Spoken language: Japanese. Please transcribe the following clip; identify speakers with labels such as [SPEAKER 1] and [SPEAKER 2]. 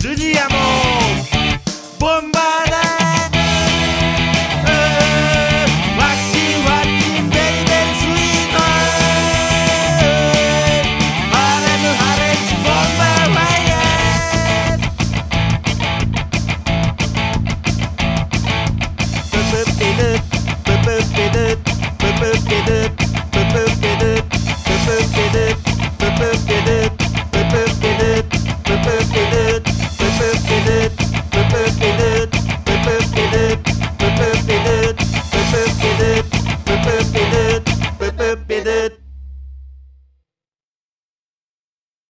[SPEAKER 1] ジュニアもボンバーだワッキンワッキンベイベースイートハレムハレッジボンバーファイヤーププピル